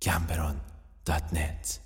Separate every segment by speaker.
Speaker 1: Gamberon.net.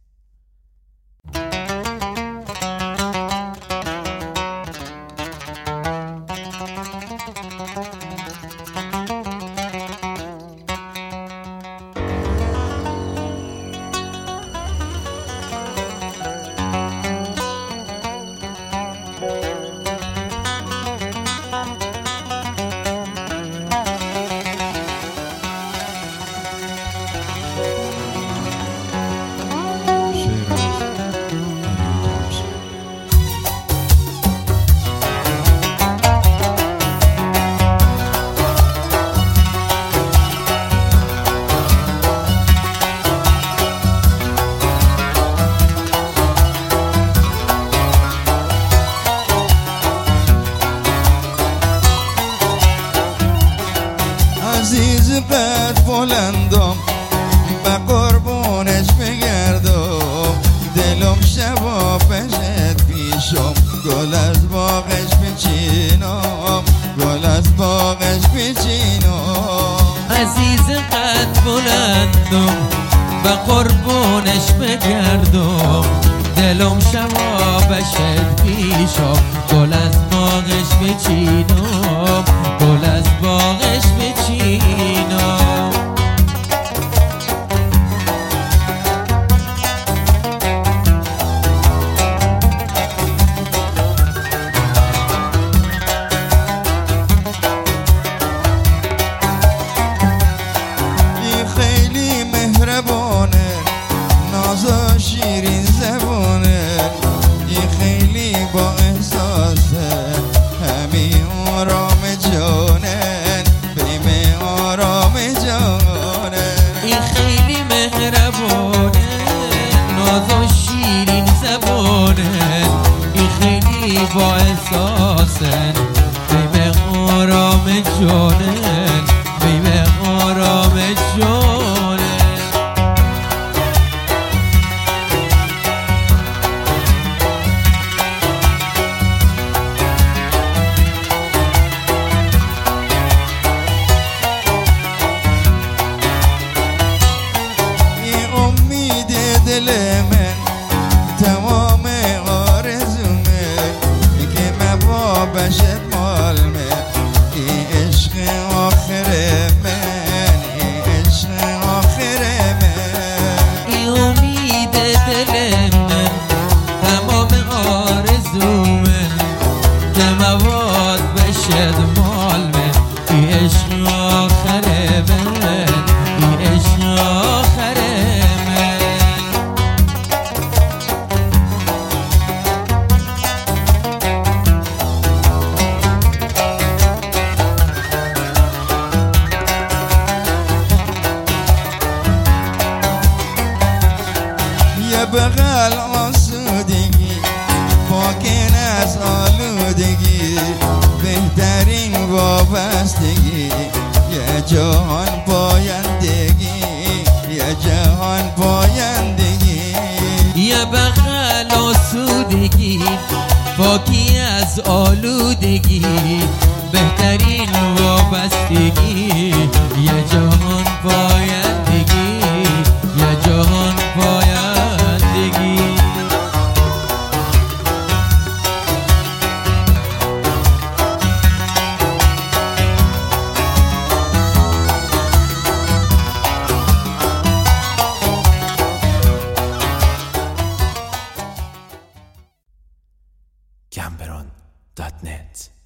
Speaker 2: عزیز قد بلندم به قربونش بگردم دلم شبا بشد پیشم گل از باغش بچینم گل از باغش بچینم
Speaker 3: عزیز قد بلندم به قربونش بگردم دلم شبا بشد پیشم گل از باغش بچینم گل از باغش بچینم
Speaker 2: این خیلی مهربانه ناز و شیرین زبانه این خیلی با احساسه همین آرام جانه بیم آرام جانه
Speaker 3: این خیلی مهربانه ناز و شیرین زبانه این خیلی با احساسه بیم آرام جانه بیم آرام جانه
Speaker 2: دل من تمام آرزومه که مبا بشد مال من این عشق آخر من این عشق آخر من
Speaker 3: این امید دل من تمام آرزومه که مواد بشد مال من این عشق آخر من این عشق آخر من
Speaker 2: یه بغل آسودگی پاکن از آلودگی بهترین وابستگی یه جهان پایندگی یه جهان پایندگی
Speaker 3: یه بغل آسودگی پاکی از آلودگی بهترین وابستگی یه جهان پایندگی یه جهان پایندگی
Speaker 1: Gamberon.net.